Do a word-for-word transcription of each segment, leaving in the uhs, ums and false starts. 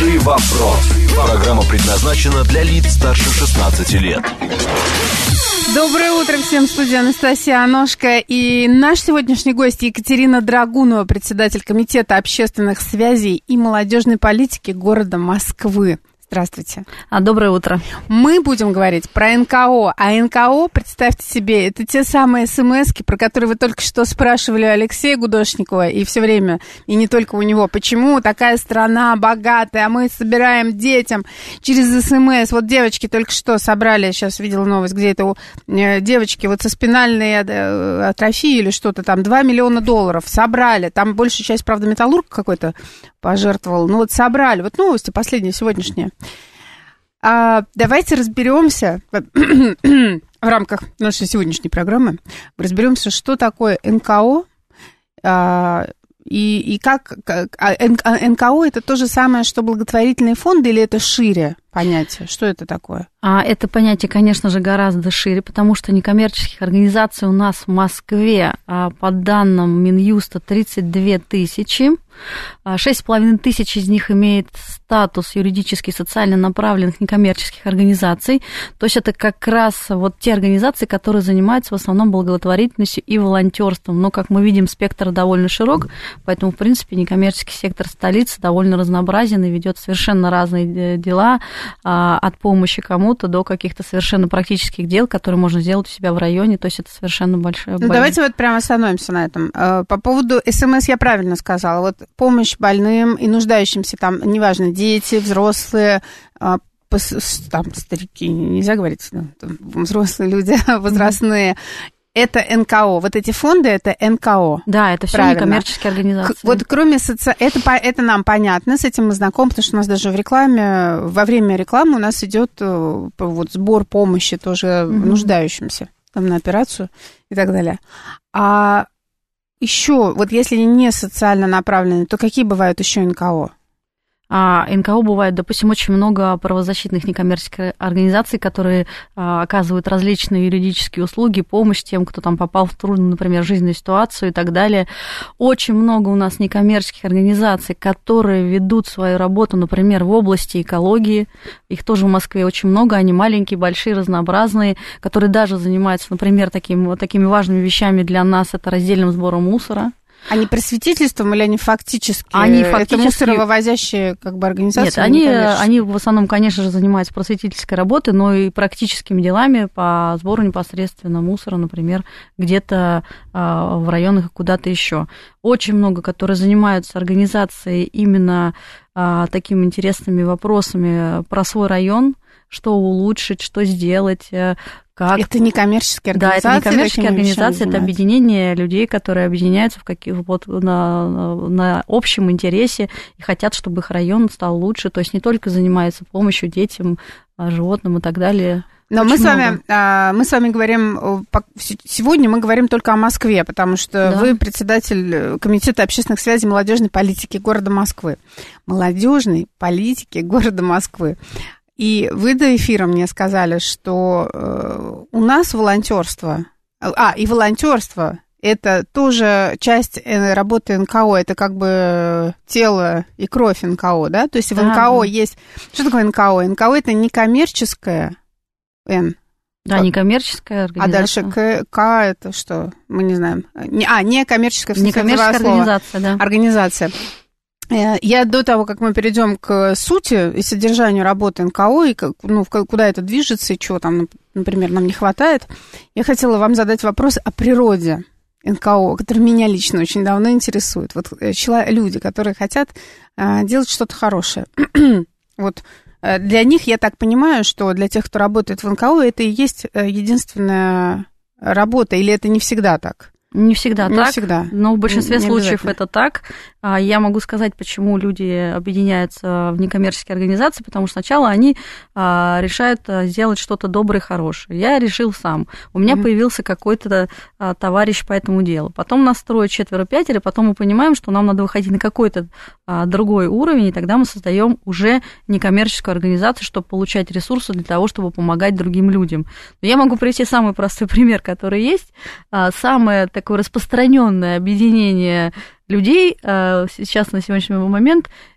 Хороший вопрос. Программа предназначена для лиц старше шестнадцати лет. Доброе утро всем, в студии Анастасия Аношка. И наш сегодняшний гость Екатерина Драгунова, председатель Комитета общественных связей и молодежной политики города Москвы. Здравствуйте. А, доброе утро. Мы будем говорить про эн ка о. А эн ка о, представьте себе, это те самые смс-ки, про которые вы только что спрашивали у Алексея Гудошникова, и все время, и не только у него, почему такая страна богатая, а мы собираем детям через смс. Вот девочки только что собрали, сейчас видела новость, где это у девочки вот со спинальной атрофией или что-то там, два миллиона долларов собрали. Там большая часть, правда, металлург какой-то пожертвовал. Ну вот собрали. Вот новости последние, сегодняшние. А, давайте разберемся в рамках нашей сегодняшней программы. Разберемся, что такое эн ка о а, и, и как, как а эн ка о это то же самое, что благотворительные фонды, или это шире понятие? Что это такое? А это понятие, конечно же, гораздо шире, потому что некоммерческих организаций у нас в Москве, по данным Минюста, тридцать две тысячи. шесть с половиной тысяч из них имеет статус юридически и социально направленных некоммерческих организаций. То есть это как раз вот те организации, которые занимаются в основном благотворительностью и волонтерством. Но, как мы видим, спектр довольно широк, поэтому, в принципе, некоммерческий сектор столицы довольно разнообразен и ведет совершенно разные дела, от помощи кому-то до каких-то совершенно практических дел, которые можно сделать у себя в районе. То есть это совершенно большое... Ну, давайте вот прямо остановимся на этом. По поводу СМС я правильно сказала. Вот помощь больным и нуждающимся, там, неважно, дети, взрослые, там, старики, нельзя говорить, ну, там, взрослые люди, возрастные. Это эн ка о. Вот эти фонды, это эн ка о. Да, это все некоммерческие организации. Вот кроме соци... это, это нам понятно, с этим мы знакомы, потому что у нас даже в рекламе, во время рекламы у нас идет вот сбор помощи тоже mm-hmm. нуждающимся там, на операцию и так далее. А еще, вот если не социально направленные, то какие бывают еще эн ка о? А эн ка о бывает, допустим, очень много правозащитных некоммерческих организаций, которые а, оказывают различные юридические услуги, помощь тем, кто там попал в трудную, например, жизненную ситуацию и так далее. Очень много у нас некоммерческих организаций, которые ведут свою работу, например, в области экологии. Их тоже в Москве очень много, они маленькие, большие, разнообразные, которые даже занимаются, например, таким, вот такими важными вещами для нас, это раздельным сбором мусора. Они просветительством или они фактически? Они фактически... Это мусоровывозящие как бы организации? Нет, они, они в основном, конечно же, занимаются просветительской работой, но и практическими делами по сбору непосредственно мусора, например, где-то а, в районах и куда-то еще. Очень много, которые занимаются организацией именно а, такими интересными вопросами про свой район, что улучшить, что сделать, как... Это некоммерческие организации? Да, это некоммерческие организации, это объединение людей, которые объединяются в каких, вот, на, на общем интересе и хотят, чтобы их район стал лучше, то есть не только занимаются помощью детям, животным и так далее. Но мы с, вами, мы с вами говорим, сегодня мы говорим только о Москве, потому что да. вы председатель Комитета общественных связей и молодежной политики города Москвы. Молодежной политики города Москвы. И вы до эфира мне сказали, что э, у нас волонтерство, а, и волонтерство это тоже часть работы эн ка о, это как бы тело и кровь эн ка о, да? То есть да, в эн ка о да. есть... Что такое эн ка о? эн ка о это некоммерческое, Н. Да, некоммерческая организация. А дальше К, К это что? Мы не знаем. Не, а, некоммерческая, некоммерческая организация, да. Организация. Я до того, как мы перейдем к сути и содержанию работы эн ка о, и ну, куда это движется, и чего там, например, нам не хватает, я хотела вам задать вопрос о природе эн ка о, который меня лично очень давно интересует. Вот люди, которые хотят делать что-то хорошее. Вот для них, я так понимаю, что для тех, кто работает в эн ка о, это и есть единственная работа, или это не всегда так? Не всегда не так, всегда. но в большинстве не случаев это так. Я могу сказать, почему люди объединяются в некоммерческие организации, потому что сначала они решают сделать что-то доброе и хорошее. Я решил сам. У меня mm-hmm. появился какой-то товарищ по этому делу. Потом нас строят четверо-пятеро, потом мы понимаем, что нам надо выходить на какой-то другой уровень, и тогда мы создаем уже некоммерческую организацию, чтобы получать ресурсы для того, чтобы помогать другим людям. Но я могу привести самый простой пример, который есть. Самое такое распространенное объединение людей сейчас на сегодняшний момент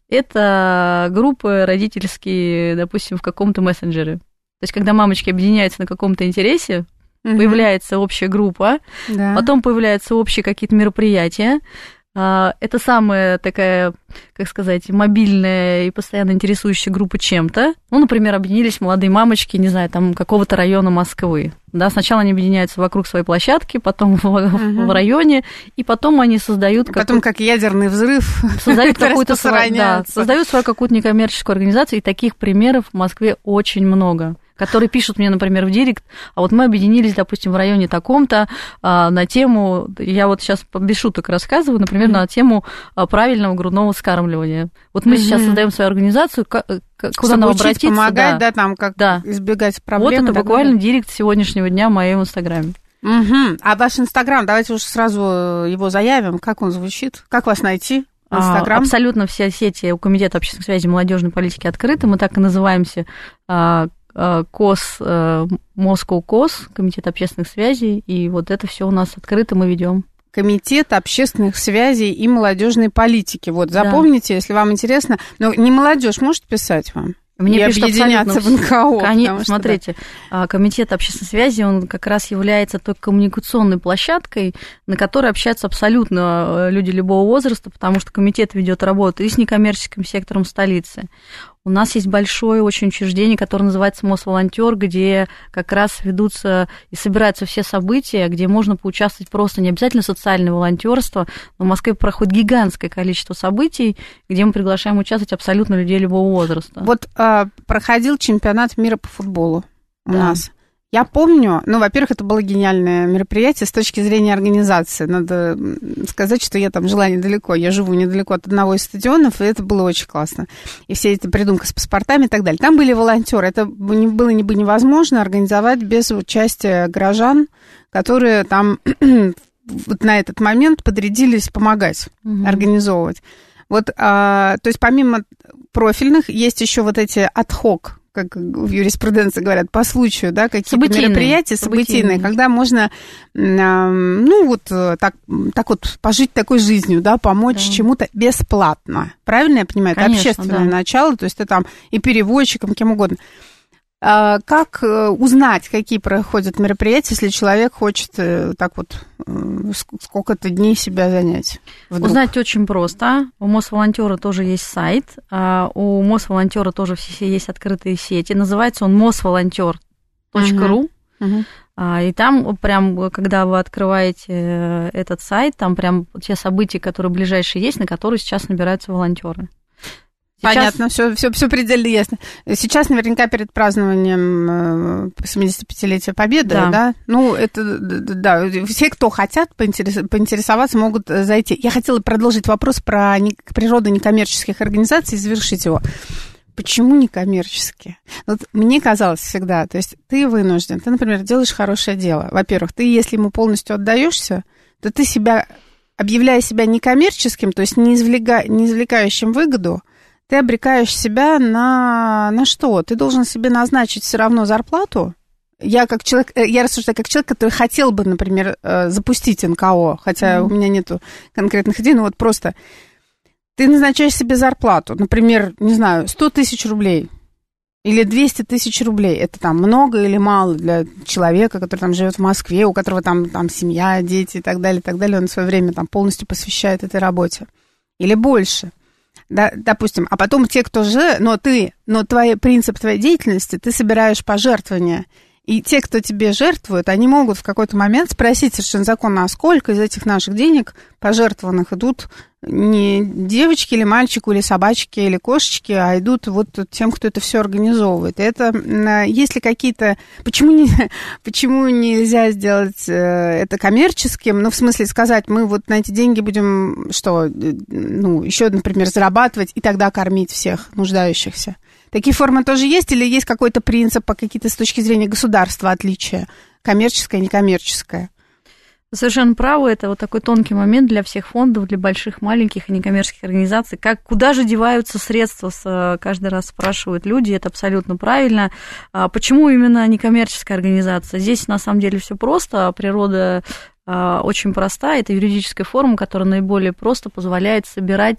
это группы родительские, допустим, в каком-то мессенджере. То есть, когда мамочки объединяются на каком-то интересе, угу. появляется общая группа, да. потом появляются общие какие-то мероприятия. Это самая такая, как сказать, мобильная и постоянно интересующая группа чем-то. Ну, например, объединились молодые мамочки, не знаю, там, какого-то района Москвы. Да, сначала они объединяются вокруг своей площадки, потом в, uh-huh. в районе, и потом они создают... Потом, как ядерный взрыв, создают какую-то свою, да, создают свою какую-то некоммерческую организацию, и таких примеров в Москве очень много. Которые пишут мне, например, в директ, а вот мы объединились, допустим, в районе таком-то а, на тему, я вот сейчас без шуток рассказываю, например, mm-hmm. на тему а, правильного грудного вскармливания. Вот мы mm-hmm. сейчас создаем свою организацию, к, к, куда чтобы нам обратиться. Помогать, да, да, там, как да. избегать проблем. Вот это буквально директ сегодняшнего дня в моем инстаграме. Mm-hmm. А ваш инстаграм, давайте уже сразу его заявим, как он звучит, как вас найти? Инстаграм? Абсолютно все сети у Комитета общественной связи и молодежной политики открыты, мы так и называемся. КОС, Moscow КОС, Комитет общественных связей, и вот это все у нас открыто, мы ведем. Комитет общественных связей и молодежной политики. Вот, запомните, да. если вам интересно. Но не молодежь может писать вам? Мне и объединяться в эн ка о. Конечно, смотрите, да. Комитет общественной связи, он как раз является той коммуникационной площадкой, на которой общаются абсолютно люди любого возраста, потому что комитет ведет работу и с некоммерческим сектором столицы. У нас есть большое очень учреждение, которое называется Мосволонтер, где как раз ведутся и собираются все события, где можно поучаствовать просто, не обязательно социальное волонтерство, но в Москве проходит гигантское количество событий, где мы приглашаем участвовать абсолютно людей любого возраста. Вот а, проходил чемпионат мира по футболу у да. нас. Я помню, ну, во-первых, это было гениальное мероприятие с точки зрения организации. Надо сказать, что я там жила недалеко, я живу недалеко от одного из стадионов, и это было очень классно. И все эти придумки с паспортами и так далее. Там были волонтеры, это было бы невозможно организовать без участия горожан, которые там вот на этот момент подрядились помогать, угу. организовывать. Вот, а, то есть помимо профильных есть еще вот эти ад-хок, как в юриспруденции говорят, по случаю, да, какие-то событийные, мероприятия событийные, событийные, когда можно, ну, вот так, так вот пожить такой жизнью, да, помочь да. чему-то бесплатно. Правильно я понимаю? Конечно, это общественное да. начало, то есть ты там и переводчиком, кем угодно. Как узнать, какие проходят мероприятия, если человек хочет так вот сколько-то дней себя занять? Вдруг? Узнать очень просто. У Мосволонтера тоже есть сайт, у Мосволонтера тоже все есть открытые сети. Называется он мосволонтер точка ру. Uh-huh. Uh-huh. И там прям, когда вы открываете этот сайт, там прям те события, которые ближайшие есть, на которые сейчас набираются волонтеры. Сейчас... Понятно, все, все, все предельно ясно. Сейчас наверняка перед празднованием семидесятипятилетия Победы, да? да? Ну, это, да, все, кто хотят поинтерес... поинтересоваться, могут зайти. Я хотела продолжить вопрос про природу некоммерческих организаций и завершить его. Почему некоммерческие? Вот мне казалось всегда, то есть ты вынужден, ты, например, делаешь хорошее дело. Во-первых, ты, если ему полностью отдаешься, то ты себя, объявляя себя некоммерческим, то есть не, извлека... не извлекающим выгоду, ты обрекаешь себя на, на что? Ты должен себе назначить все равно зарплату. Я как человек, я рассуждаю как человек, который хотел бы, например, запустить эн ка о, хотя mm-hmm. у меня нету конкретных идей, но вот просто ты назначаешь себе зарплату, например, не знаю, сто тысяч рублей или двести тысяч рублей. Это там много или мало для человека, который там живет в Москве, у которого там, там семья, дети и так далее, и так далее. Он свое время там полностью посвящает этой работе. Или больше. Да, допустим, а потом те, кто же, но ты, но твой принцип твоей деятельности, ты собираешь пожертвования, и те, кто тебе жертвуют, они могут в какой-то момент спросить совершенно законно, а сколько из этих наших денег пожертвованных идут не девочки или мальчику, или собачки, или кошечки, а идут вот тем, кто это все организовывает. И это, есть ли какие-то... Почему, не, почему нельзя сделать это коммерческим? Ну, в смысле сказать, мы вот на эти деньги будем, что, ну, еще, например, зарабатывать и тогда кормить всех нуждающихся. Такие формы тоже есть или есть какой-то принцип, какие-то с точки зрения государства отличия, коммерческое, некоммерческое? Совершенно правы, это вот такой тонкий момент для всех фондов, для больших, маленьких и некоммерческих организаций. Как, куда же деваются средства, каждый раз спрашивают люди, это абсолютно правильно. Почему именно некоммерческая организация? Здесь на самом деле все просто, природа очень проста, это юридическая форма, которая наиболее просто позволяет собирать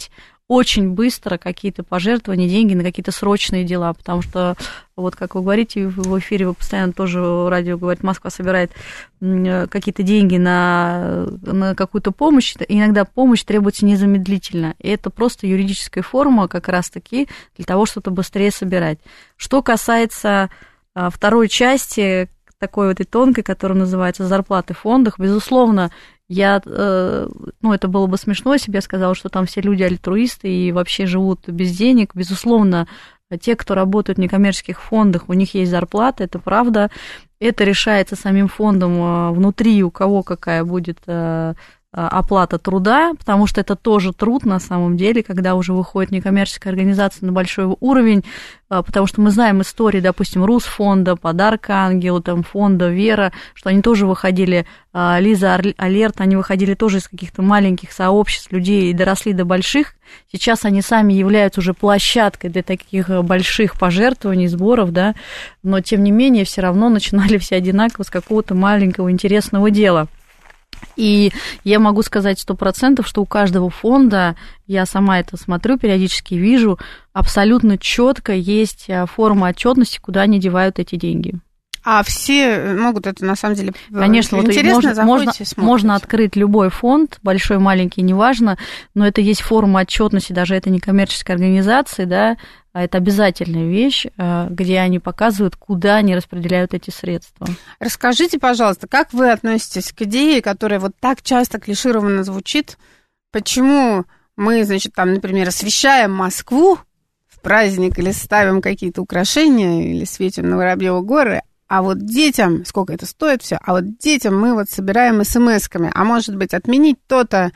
очень быстро какие-то пожертвования, деньги на какие-то срочные дела, потому что, вот как вы говорите в эфире, вы постоянно тоже радио говорит, Москва собирает какие-то деньги на, на какую-то помощь, иногда помощь требуется незамедлительно, и это просто юридическая форма как раз-таки для того, чтобы быстрее собирать. Что касается второй части, такой вот и тонкой, которая называется зарплаты в фондах, безусловно, я, ну, это было бы смешно, если бы я сказала, что там все люди альтруисты и вообще живут без денег. Безусловно, те, кто работают в некоммерческих фондах, у них есть зарплата, это правда. Это решается самим фондом внутри, у кого какая будет оплата труда, потому что это тоже труд на самом деле, когда уже выходит некоммерческая организация на большой уровень, потому что мы знаем истории, допустим, Русфонда, Подарок Ангелу, там, фонда Вера, что они тоже выходили, Лиза Алерт, они выходили тоже из каких-то маленьких сообществ людей и доросли до больших. Сейчас они сами являются уже площадкой для таких больших пожертвований, сборов, да, но тем не менее все равно начинали все одинаково с какого-то маленького интересного дела. И я могу сказать сто процентов, что у каждого фонда, я сама это смотрю, периодически вижу, абсолютно четко есть форма отчетности, куда они девают эти деньги. А все могут это, на самом деле, конечно, интересно, вот можно, можно, можно открыть любой фонд, большой, маленький, неважно, но это есть форма отчетности, даже это не коммерческая организация, да, а это обязательная вещь, где они показывают, куда они распределяют эти средства. Расскажите, пожалуйста, как вы относитесь к идее, которая вот так часто клишированно звучит, почему мы, значит, там, например, освещаем Москву в праздник или ставим какие-то украшения, или светим на Воробьёвы горы, а вот детям, сколько это стоит все, а вот детям мы вот собираем смс-ками, а может быть отменить то-то.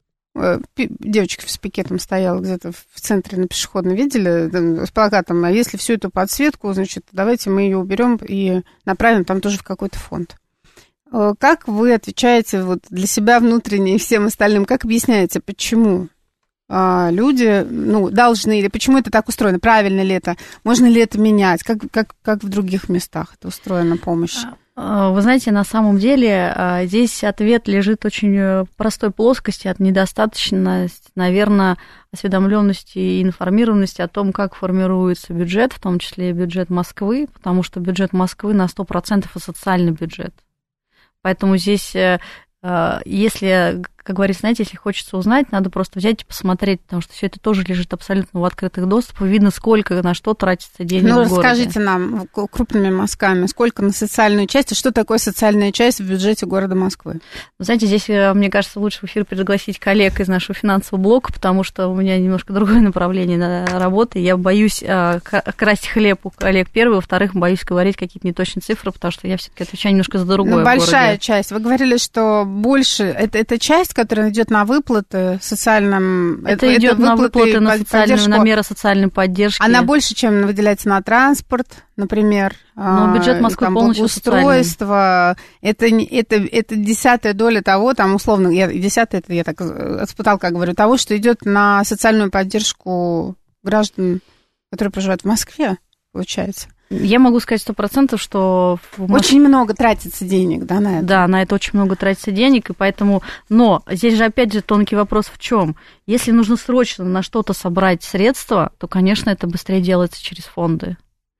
Девочка с пикетом стояла где-то в центре на пешеходном, видели, с плакатом, а если всю эту подсветку, значит, давайте мы ее уберем и направим там тоже в какой-то фонд. Как вы отвечаете вот для себя внутренне и всем остальным, как объясняете, почему люди, ну, должны, или почему это так устроено, правильно ли это, можно ли это менять, как, как, как в других местах это устроена помощь? Вы знаете, на самом деле здесь ответ лежит очень в простой плоскости от недостаточности, наверное, осведомленности и информированности о том, как формируется бюджет, в том числе и бюджет Москвы, потому что бюджет Москвы на сто процентов и социальный бюджет. Поэтому здесь, если, как говорится, знаете, если хочется узнать, надо просто взять и посмотреть, потому что все это тоже лежит абсолютно в открытых доступах, видно, сколько на что тратится денег ну, в городе. Ну, расскажите нам крупными мазками, сколько на социальную часть, и что такое социальная часть в бюджете города Москвы? Вы знаете, здесь, мне кажется, лучше в эфир пригласить коллег из нашего финансового блока, потому что у меня немножко другое направление работы. Я боюсь красть хлеб у коллег первый, во-вторых, боюсь говорить какие-то неточные цифры, потому что я все-таки отвечаю немножко за другое. Ну, большая часть. Вы говорили, что больше, это, это часть, которая идет на выплаты социальным... Это, это идет на выплаты, на, социальную, на меры социальной поддержки. Она больше, чем выделяется на транспорт, например. Но бюджет Москвы там, полностью устройство. Это, это, это десятая доля того, там, условно, я, десятая, это я так отспутал, как говорю, того, что идет на социальную поддержку граждан, которые проживают в Москве, получается. Я могу сказать сто процентов, что... В Москве... Очень много тратится денег, да, на это? Да, на это очень много тратится денег, и поэтому... Но здесь же, опять же, тонкий вопрос в чем? Если нужно срочно на что-то собрать средства, то, конечно, это быстрее делается через фонды.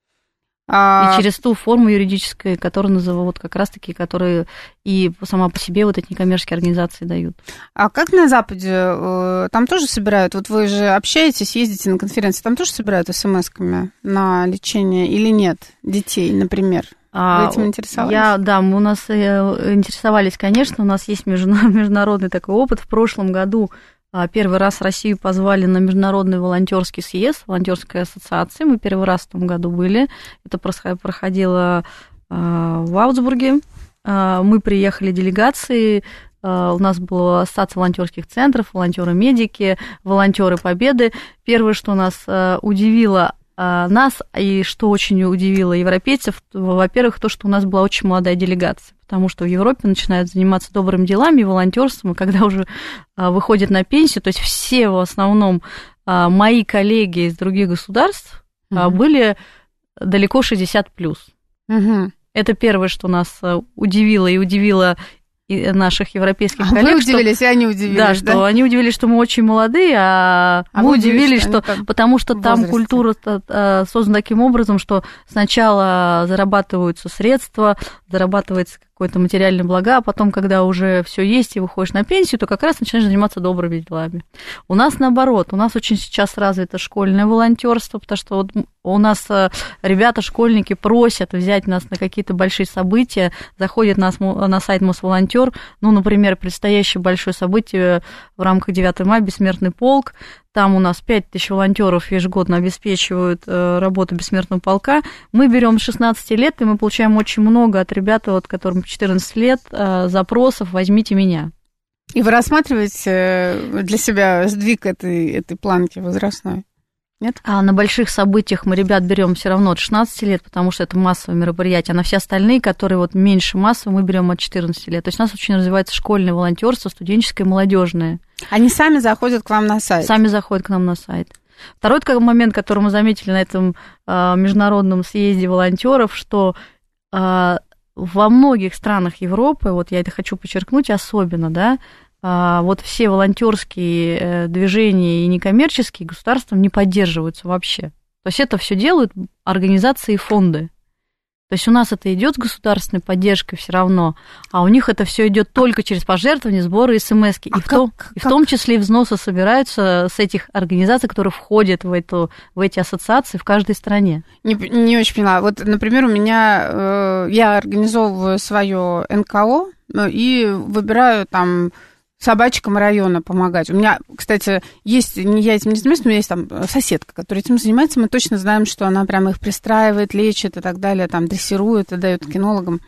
А... И через ту форму юридическую, которую называют как раз-таки, которые и сама по себе вот эти некоммерческие организации дают. А как на Западе? Там тоже собирают? Вот вы же общаетесь, ездите на конференции, там тоже собирают смс-ками на лечение или нет детей, например? Вы этим интересовались? Я, да, мы у нас интересовались, конечно, у нас есть международный такой опыт. В прошлом году первый раз Россию позвали на международный волонтерский съезд, волонтерской ассоциации. Мы первый раз в том году были. Это проходило в Аутсбурге. Мы приехали делегацией. У нас была ассоциация волонтерских центров, волонтеры-медики, волонтеры Победы. Первое, что нас удивило, нас, и что очень удивило европейцев, во-первых, то, что у нас была очень молодая делегация, потому что в Европе начинают заниматься добрыми делами и волонтерством, и когда уже выходят на пенсию, то есть все в основном мои коллеги из других государств mm-hmm. были далеко шестьдесят плюс. Mm-hmm. Это первое, что нас удивило, и удивило наших европейских а коллег. Вы удивились, что, и они удивились, да? Да, что они удивились, что мы очень молодые, а, а мы удивились, что, что потому что там культура создана таким образом, что сначала зарабатываются средства, зарабатывается какое-то материальное благо, а потом, когда уже все есть и выходишь на пенсию, то как раз начинаешь заниматься добрыми делами. У нас наоборот, у нас очень сейчас развито школьное волонтерство, потому что вот у нас ребята, школьники просят взять нас на какие-то большие события, заходят на, на сайт Мосволонтер, ну, например, предстоящее большое событие в рамках девятого мая, Бессмертный полк, там у нас пять тысяч волонтеров ежегодно обеспечивают работу Бессмертного полка. Мы берем с шестнадцати лет, и мы получаем очень много от ребят, вот, которым четырнадцать лет, запросов «возьмите меня». И вы рассматриваете для себя сдвиг этой, этой планки возрастной? Нет? А на больших событиях мы ребят берем все равно от шестнадцати лет, потому что это массовое мероприятие, а на все остальные, которые вот меньше массовые, мы берем от четырнадцати лет. То есть у нас очень развивается школьное волонтерство, студенческое и молодежное. Они сами заходят к вам на сайт? Сами заходят к нам на сайт. Второй момент, который мы заметили на этом а, международном съезде волонтеров, что а, во многих странах Европы, вот я это хочу подчеркнуть особенно, да, вот все волонтерские движения и некоммерческие государством не поддерживаются вообще. То есть это все делают организации и фонды. То есть у нас это идет с государственной поддержкой все равно, а у них это все идет только через пожертвования, сборы и смс-ки. А и, как, в том, как? и в том числе и взносы собираются с этих организаций, которые входят в, эту, в эти ассоциации в каждой стране. Не, не очень поняла. Вот, например, у меня, э, я организовываю свое эн ка о ну, и выбираю там собачкам района помогать. У меня, кстати, есть, не я этим не занимаюсь, но у меня есть там соседка, которая этим занимается. Мы точно знаем, что она прямо их пристраивает, лечит и так далее, там дрессирует и дает кинологам.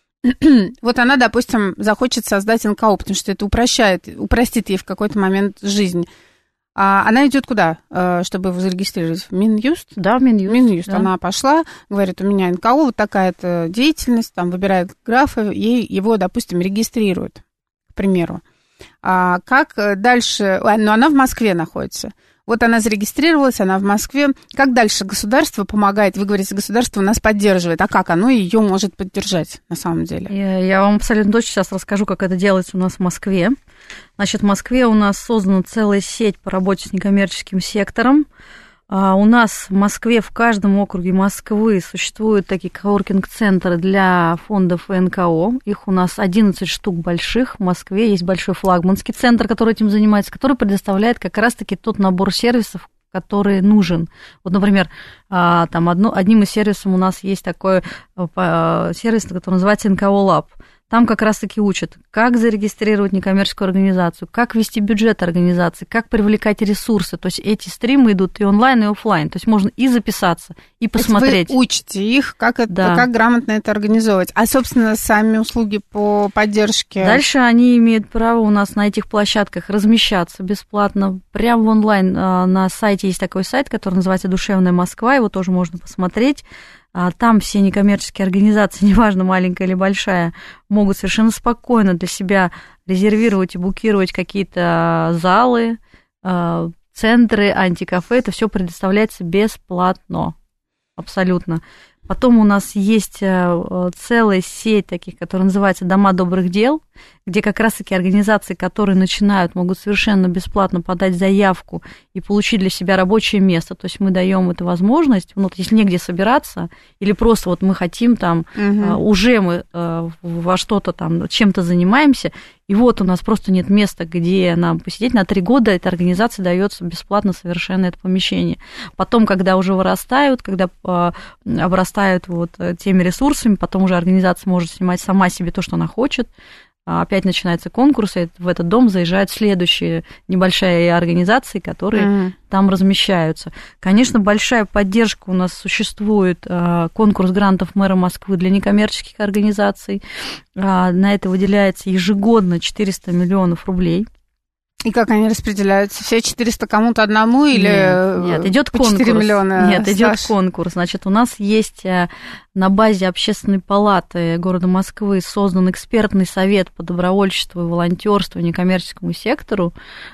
Вот она, допустим, захочет создать эн ка о, потому что это упрощает, упростит ей в какой-то момент жизнь. А она идет куда, чтобы его зарегистрировать? В Минюст? Да, в Минюст. Минюст. Да. Она пошла, говорит, у меня эн ка о, вот такая-то деятельность, там выбирает графы, ей его, допустим, регистрируют, к примеру. А как дальше... Ну, она в Москве находится. Вот она зарегистрировалась, она в Москве. Как дальше государство помогает? Вы говорите, государство нас поддерживает. А как оно ее может поддержать на самом деле? Я, я вам абсолютно точно сейчас расскажу, как это делается у нас в Москве. Значит, в Москве у нас создана целая сеть по работе с некоммерческим сектором. А у нас в Москве, в каждом округе Москвы существуют такие коворкинг-центры для фондов и эн ка о. Их у нас одиннадцать штук больших. В Москве есть большой флагманский центр, который этим занимается, который предоставляет как раз-таки тот набор сервисов, который нужен. Вот, например, там одно, одним из сервисов у нас есть такой сервис, который называется эн ка о Lab. Там как раз-таки учат, как зарегистрировать некоммерческую организацию, как вести бюджет организации, как привлекать ресурсы. То есть эти стримы идут и онлайн, и офлайн. То есть можно и записаться, и посмотреть. Вы учите их, как, это, да. как грамотно это организовывать. А, собственно, сами услуги по поддержке? Дальше они имеют право у нас на этих площадках размещаться бесплатно. Прямо в онлайн на сайте есть такой сайт, который называется «Душевная Москва». Его тоже можно посмотреть. Там все некоммерческие организации, неважно, маленькая или большая, могут совершенно спокойно для себя резервировать и букировать какие-то залы, центры, антикафе. Это все предоставляется бесплатно, абсолютно. Потом у нас есть целая сеть таких, которая называется «Дома добрых дел», где как раз-таки организации, которые начинают, могут совершенно бесплатно подать заявку и получить для себя рабочее место. То есть мы даем эту возможность, ну, если негде собираться, или просто вот мы хотим там, угу. уже мы во что-то там, чем-то занимаемся, и вот у нас просто нет места, где нам посидеть. На три года этой организации дается бесплатно совершенно это помещение. Потом, когда уже вырастают, когда обрастают вот теми ресурсами, потом уже организация может снимать сама себе то, что она хочет. Опять начинается конкурс, и в этот дом заезжают следующие небольшие организации, которые mm-hmm. там размещаются. Конечно, большая поддержка у нас существует, конкурс грантов мэра Москвы для некоммерческих организаций. На это выделяется ежегодно четыреста миллионов рублей. И как они распределяются? Все четыреста кому-то одному или нет, нет, идет по конкурс. четыре миллиона? Нет, идет конкурс. Значит, у нас есть на базе Общественной палаты города Москвы создан экспертный совет по добровольчеству и волонтерству некоммерческому сектору.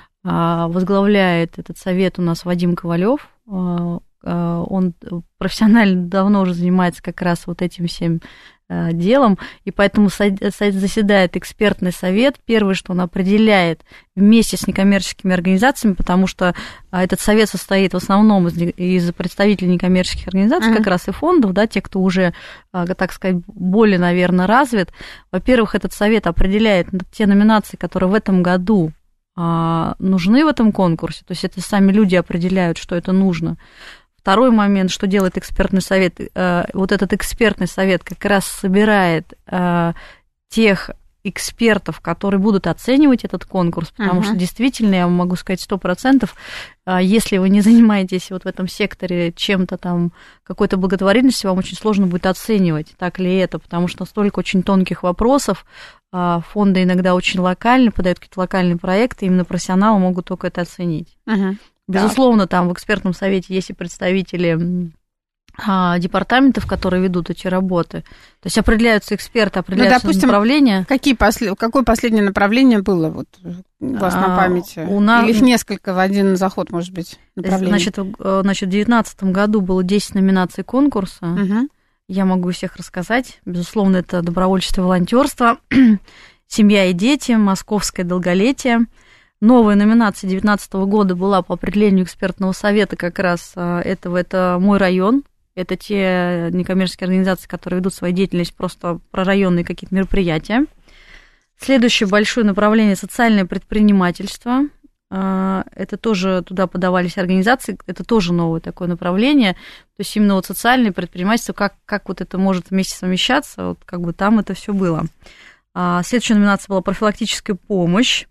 Возглавляет этот совет у нас Вадим Ковалев. Он профессионально давно уже занимается как раз вот этим всем делом, и поэтому заседает экспертный совет. Первое, что он определяет вместе с некоммерческими организациями, потому что этот совет состоит в основном из, из представителей некоммерческих организаций, mm-hmm. как раз и фондов, да, те, кто уже, так сказать, более, наверное, развит. Во-первых, этот совет определяет те номинации, которые в этом году нужны в этом конкурсе, то есть это сами люди определяют, что это нужно. Второй момент, что делает экспертный совет, вот этот экспертный совет как раз собирает тех экспертов, которые будут оценивать этот конкурс, потому uh-huh. что действительно, я могу сказать сто процентов, если вы не занимаетесь вот в этом секторе чем-то там, какой-то благотворительностью, вам очень сложно будет оценивать, так ли это, потому что столько очень тонких вопросов, фонды иногда очень локальны, подают какие-то локальные проекты, именно профессионалы могут только это оценить. Uh-huh. Безусловно, там в экспертном совете есть и представители а, департаментов, которые ведут эти работы. То есть определяются эксперты, определяются ну, допустим, направления. Какие после... Какое последнее направление было вот у вас а, на памяти? У нас... Или их несколько в один заход, может быть, направлений? Значит, значит, в две тысячи девятнадцатом году было десять номинаций конкурса. Угу. Я могу всех рассказать. Безусловно, это добровольчество и волонтёрство, семья и дети, московское долголетие. Новая номинация две тысячи девятнадцатого года была по определению экспертного совета как раз этого, это «Мой район». Это те некоммерческие организации, которые ведут свою деятельность просто про районные какие-то мероприятия. Следующее большое направление – социальное предпринимательство. Это тоже туда подавались организации, это тоже новое такое направление. То есть именно вот социальное предпринимательство, как, как вот это может вместе совмещаться, вот как бы там это все было. Следующая номинация была профилактическая помощь.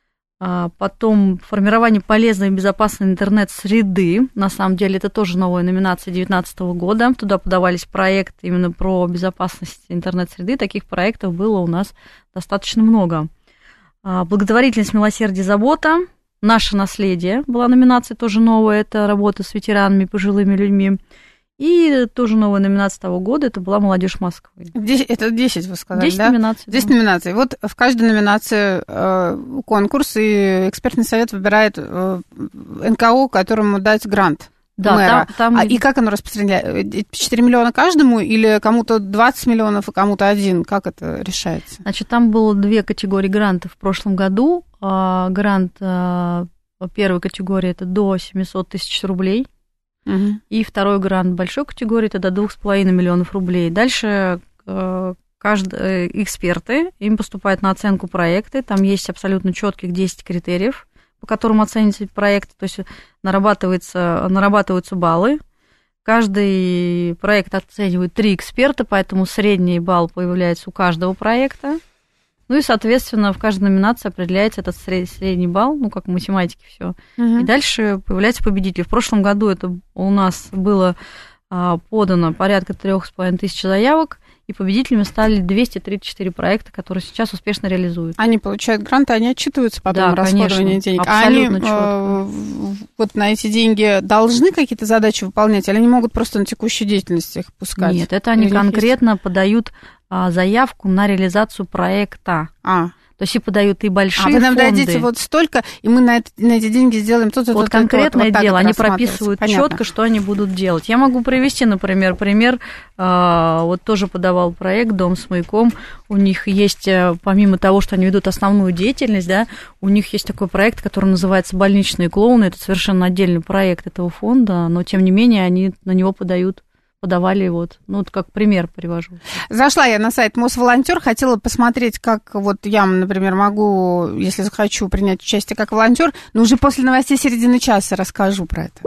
Потом формирование полезной и безопасной интернет-среды. На самом деле это тоже новая номинация две тысячи девятнадцатого года. Туда подавались проекты именно про безопасность интернет-среды. Таких проектов было у нас достаточно много. Благотворительность, милосердие, забота. Наше наследие была номинация тоже новая. Это работа с ветеранами, пожилыми людьми. И тоже новая номинация того года, это была «Молодежь Москвы». Это десять, вы сказали, десять да? номинаций. десять да. номинаций. Вот в каждой номинации э, конкурс, и экспертный совет выбирает э, эн ка о, которому дать грант да, мэра. Там, там... А, и как оно распределяется? четыре миллиона каждому или кому-то двадцать миллионов, и кому-то один? Как это решается? Значит, там было две категории грантов в прошлом году. Грант первой категории – это до семьсот тысяч рублей. Uh-huh. И второй грант большой категории это до двух с половиной миллионов рублей. Дальше э, каждый, э, эксперты, им поступают на оценку проекты. Там есть абсолютно четких десять критериев, по которым оцениваются проекты. То есть нарабатываются, нарабатываются баллы. Каждый проект оценивают три эксперта, поэтому средний балл появляется у каждого проекта. Ну и, соответственно, в каждой номинации определяется этот средний балл, ну, как в математике все. Uh-huh. И дальше появляется победитель. В прошлом году это у нас было а, подано порядка трех с половиной тысяч заявок, и победителями стали двести тридцать четыре проекта, которые сейчас успешно реализуют. Они получают гранты, они отчитываются потом да, о расходовании конечно, денег. Абсолютно а они э, вот на эти деньги должны какие-то задачи выполнять, или они могут просто на текущую деятельность их пускать? Нет, это они или конкретно есть? подают а, заявку на реализацию проекта. А. То есть и подают и большие фонды. А вы нам фонды. дадите вот столько, и мы на, это, на эти деньги сделаем то-то, вот то-то, конкретное вот дело, они прописывают четко, что они будут делать. Я могу привести, например, пример, вот тоже подавал проект «Дом с маяком». У них есть, помимо того, что они ведут основную деятельность, да, у них есть такой проект, который называется «Больничные клоуны». Это совершенно отдельный проект этого фонда, но, тем не менее, они на него подают. подавали вот, ну, вот как пример привожу. Зашла я на сайт Мосволонтер, хотела посмотреть, как вот я, например, могу, если захочу, принять участие как волонтер, но уже после новостей середины часа расскажу про это.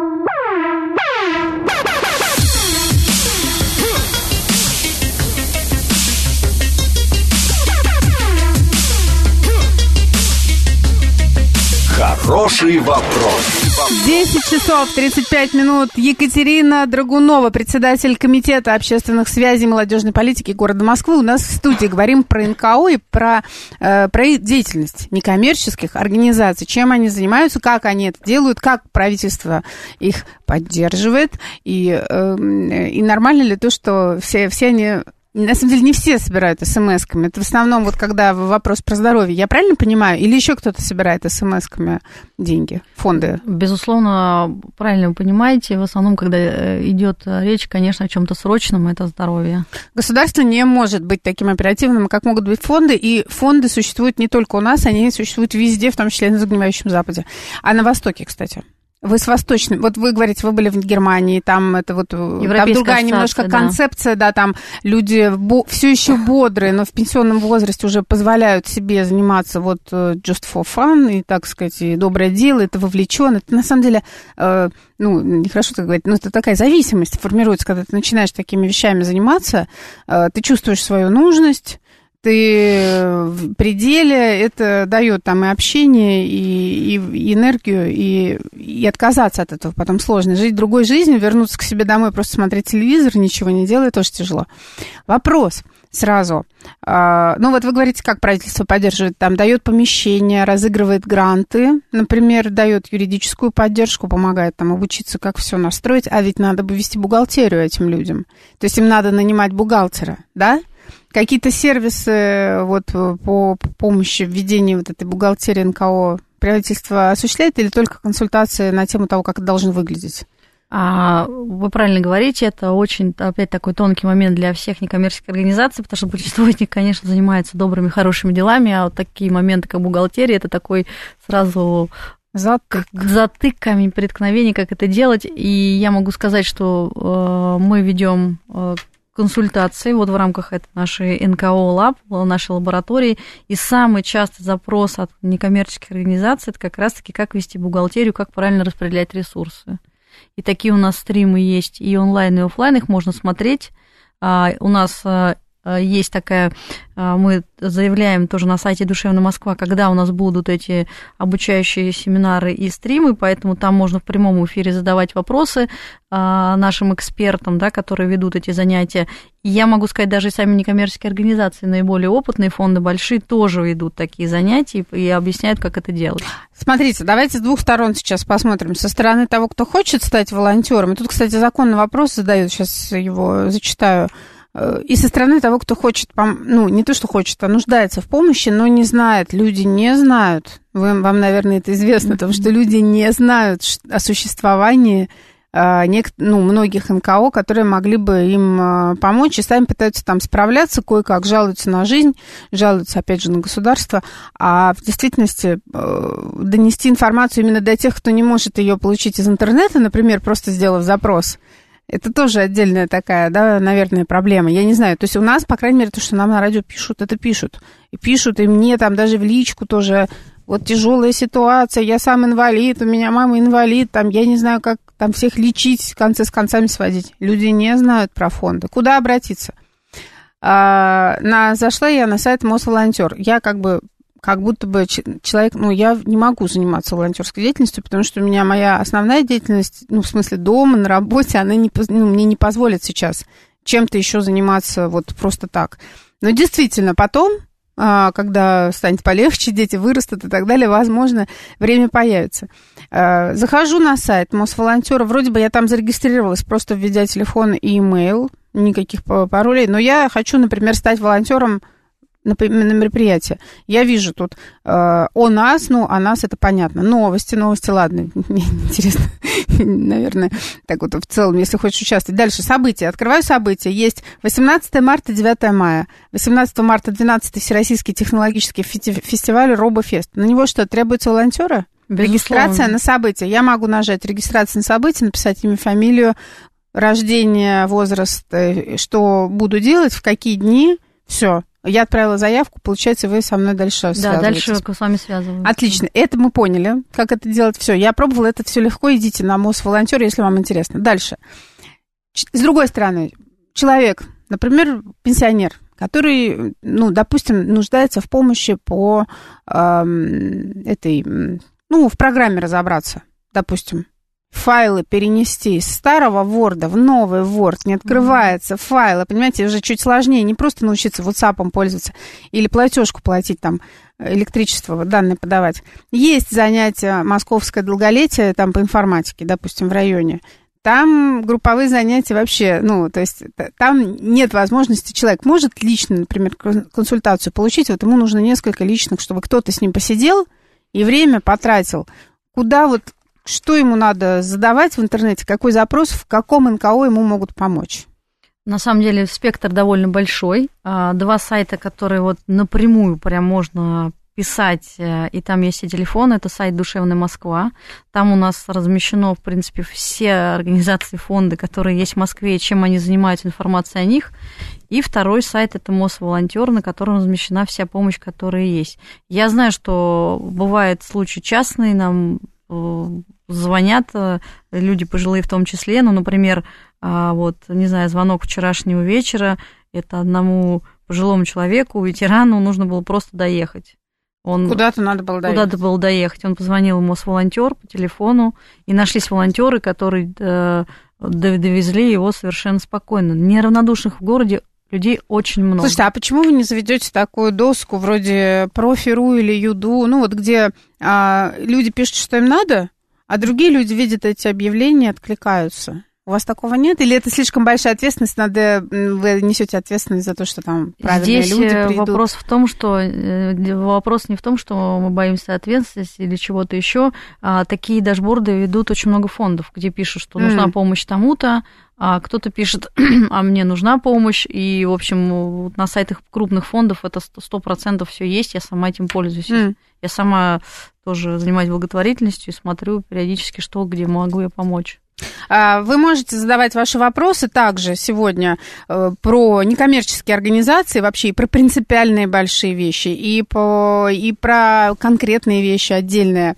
Хороший вопрос. десять часов тридцать пять минут. Екатерина Драгунова, председатель комитета общественных связей и молодежной политики города Москвы. У нас в студии говорим про эн ка о и про, э, про деятельность некоммерческих организаций. Чем они занимаются, как они это делают, как правительство их поддерживает. И, э, и нормально ли то, что все, все они На самом деле не все собирают смс-ками. Это в основном вот когда вопрос про здоровье. Я правильно понимаю? Или еще кто-то собирает смс-ками деньги, фонды? Безусловно, правильно вы понимаете. В основном, когда идет речь, конечно, о чем-то срочном, это здоровье. Государство не может быть таким оперативным, как могут быть фонды. И фонды существуют не только у нас, они существуют везде, в том числе и на Загнивающем Западе. А на Востоке, кстати. Вы с восточной, вот вы говорите, вы были в Германии, там это вот, там другая немножко да. концепция, да, там люди бо, все еще бодрые, но в пенсионном возрасте уже позволяют себе заниматься вот just for fun, и, так сказать, и доброе дело, это вовлечен, это на самом деле, э, ну, нехорошо так говорить, но это такая зависимость формируется, когда ты начинаешь такими вещами заниматься, э, ты чувствуешь свою нужность, ты в пределе, это дает там и общение, и, и энергию, и, и отказаться от этого потом сложно. Жить другой жизнью, вернуться к себе домой, просто смотреть телевизор, ничего не делая, тоже тяжело. Вопрос сразу. Ну вот вы говорите, как правительство поддерживает, там дает помещения, разыгрывает гранты, например, дает юридическую поддержку, помогает там обучиться, как все настроить, а ведь надо бы вести бухгалтерию этим людям. То есть им надо нанимать бухгалтера, да? Какие-то сервисы вот, по помощи в ведении вот этой бухгалтерии эн ка о правительство осуществляет или только консультации на тему того, как это должно выглядеть? А, вы правильно говорите, это очень, опять, такой тонкий момент для всех некоммерческих организаций, потому что большинство из них, конечно, занимается добрыми, хорошими делами, а вот такие моменты, как бухгалтерия, это такой сразу... Затык. Затык, камень преткновения, как это делать. И я могу сказать, что э, мы ведем э, консультации вот в рамках этой нашей эн ка о Lab, нашей лаборатории, и самый частый запрос от некоммерческих организаций это как раз-таки как вести бухгалтерию, как правильно распределять ресурсы. И такие у нас стримы есть и онлайн, и офлайн, их можно смотреть. А, у нас а, есть такая, а, мы заявляем тоже на сайте Душевная Москва, когда у нас будут эти обучающие семинары и стримы, поэтому там можно в прямом эфире задавать вопросы а, нашим экспертам, да, которые ведут эти занятия. И я могу сказать, даже и сами некоммерческие организации, наиболее опытные, фонды большие, тоже ведут такие занятия и объясняют, как это делать. Смотрите, давайте с двух сторон сейчас посмотрим. Со стороны того, кто хочет стать волонтером, и тут, кстати, законный вопрос задают, сейчас его зачитаю, и со стороны того, кто хочет, ну, не то, что хочет, а нуждается в помощи, но не знает, люди не знают, вы, вам, наверное, это известно, потому что люди не знают о существовании ну, многих эн ка о, которые могли бы им помочь, и сами пытаются там справляться, кое-как жалуются на жизнь, жалуются, опять же, на государство, а в действительности донести информацию именно до тех, кто не может ее получить из интернета, например, просто сделав запрос, это тоже отдельная такая, да, наверное, проблема. Я не знаю, то есть у нас, по крайней мере, то, что нам на радио пишут, это пишут. И пишут, и мне там даже в личку тоже, вот тяжелая ситуация, я сам инвалид, у меня мама инвалид, там, я не знаю, как там всех лечить, концы с концами сводить. Люди не знают про фонды. Куда обратиться? А, на, зашла я на сайт Мосволонтер. Я как бы как будто бы человек, ну, я не могу заниматься волонтерской деятельностью, потому что у меня моя основная деятельность, ну, в смысле дома, на работе, она не, ну, мне не позволит сейчас чем-то еще заниматься вот просто так. Но действительно, потом, когда станет полегче, дети вырастут и так далее, возможно, время появится. Захожу на сайт Мосволонтера, вроде бы я там зарегистрировалась, просто введя телефон и имейл, никаких паролей, но я хочу, например, стать волонтером на мероприятие. Я вижу тут э, о нас, ну, о нас это понятно. Новости, новости, ладно, мне интересно, наверное, так вот в целом, если хочешь участвовать. Дальше события. Открываю события. Есть восемнадцатое марта, девятое мая. восемнадцатого марта, двенадцатый Всероссийский технологический фестиваль RoboFest. На него что, требуются волонтеры? Регистрация на события. Я могу нажать регистрация на события, написать имя, фамилию, рождение, возраст, что буду делать, в какие дни, все. Я отправила заявку, получается, вы со мной дальше связываетесь. Да, дальше с вами связываемся. Отлично, это мы поняли, как это делать. Все, я пробовала, это все легко, идите на Мосволонтер, если вам интересно. Дальше. С другой стороны, человек, например, пенсионер, который, ну, допустим, нуждается в помощи по э, этой, ну, в программе разобраться, допустим. Файлы перенести из старого Word в новый Word, не открывается, mm-hmm. файлы, понимаете, уже чуть сложнее, не просто научиться WhatsApp пользоваться или платежку платить, там, электричество, данные подавать. Есть занятия московское долголетие, там, по информатике, допустим, в районе. Там групповые занятия вообще, ну, то есть там нет возможности, человек может лично, например, консультацию получить, вот ему нужно несколько личных, чтобы кто-то с ним посидел и время потратил. Куда вот, что ему надо задавать в интернете, какой запрос, в каком эн ка о ему могут помочь? На самом деле спектр довольно большой. Два сайта, которые вот напрямую прям можно писать, и там есть и телефон, это сайт «Душевная Москва». Там у нас размещено, в принципе, все организации, фонды, которые есть в Москве, чем они занимаются, информация о них. И второй сайт – это Мосволонтер, на котором размещена вся помощь, которая есть. Я знаю, что бывают случаи частные, нам звонят люди пожилые в том числе, ну, например, вот, не знаю, звонок вчерашнего вечера, это одному пожилому человеку, ветерану, нужно было просто доехать. Он, куда-то надо было доехать. Куда-то было доехать. Он позвонил в Мосволонтер по телефону, и нашлись волонтеры, которые э, довезли его совершенно спокойно. Неравнодушных в городе людей очень много. Слушайте, а почему вы не заведете такую доску вроде Профи.ру или Юду, ну вот где а, люди пишут, что им надо, а другие люди видят эти объявления и откликаются? У вас такого нет? Или это слишком большая ответственность? Надо, вы несете ответственность за то, что там правильные Здесь люди придут? Вопрос в том, что вопрос не в том, что мы боимся ответственности или чего-то еще. А такие дашборды ведут очень много фондов, где пишут, что нужна mm. помощь тому-то, а кто-то пишет, а мне нужна помощь. И, в общем, на сайтах крупных фондов это сто процентов все есть, я сама этим пользуюсь. Mm. Я сама тоже занимаюсь благотворительностью и смотрю периодически, что, где могу я помочь. Вы можете задавать ваши вопросы также сегодня про некоммерческие организации, вообще и про принципиальные большие вещи, и, по, и про конкретные вещи отдельные.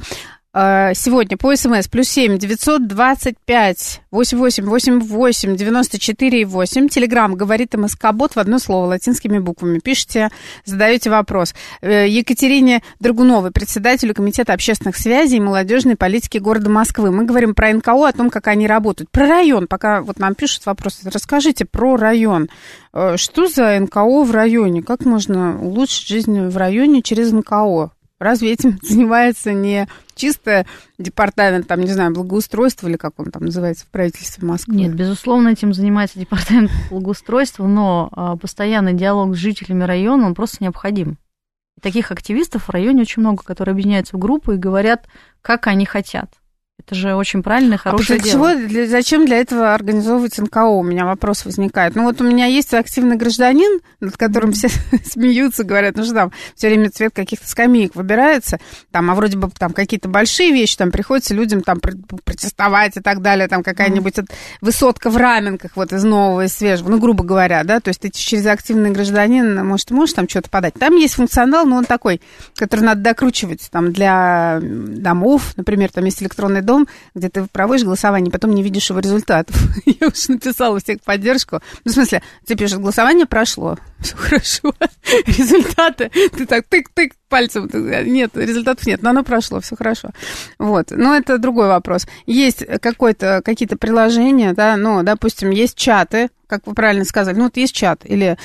Сегодня по СМС плюс семь девятьсот двадцать пять восемьдесят восемь восемьдесят восемь девяносто четыре восемь. Телеграм говорит МСК-бот в одно слово латинскими буквами. Пишите, задаете вопрос. Екатерине Драгуновой, председателю Комитета общественных связей и молодежной политики города Москвы. Мы говорим про эн ка о, о том, как они работают. Про район, пока вот нам пишут вопрос, расскажите про район. Что за эн ка о в районе? Как можно улучшить жизнь в районе через эн ка о? Разве этим занимается не чисто департамент, там, не знаю, благоустройства, или как он там называется в правительстве Москвы? Нет, безусловно, этим занимается департамент благоустройства, но а, постоянный диалог с жителями района, он просто необходим. И таких активистов в районе очень много, которые объединяются в группы и говорят, как они хотят. Это же очень правильно, хорошее а дело. Чего, для, зачем для этого организовывать эн ка о? У меня вопрос возникает. Ну вот у меня есть активный гражданин, над которым все смеются, говорят, ну что там все время цвет каких-то скамеек выбирается, там, а вроде бы там какие-то большие вещи, там приходится людям там протестовать и так далее, там какая-нибудь mm. высотка в Раменках вот из нового и свежего, ну грубо говоря, да, то есть ты через активный гражданин, может, ты можешь там что-то подать. Там есть функционал, но он такой, который надо докручивать там для домов, например, там есть электронный дом, где ты проводишь голосование, потом не видишь его результатов. Я уж написала всех поддержку. Ну, в смысле, ты пишешь, голосование прошло, все хорошо. Результаты, ты так тык-тык пальцем, нет, результатов нет, но оно прошло, все хорошо. Вот, но это другой вопрос. Есть какое-то, какие-то приложения, да, ну, допустим, есть чаты, как вы правильно сказали, ну, вот есть чат, или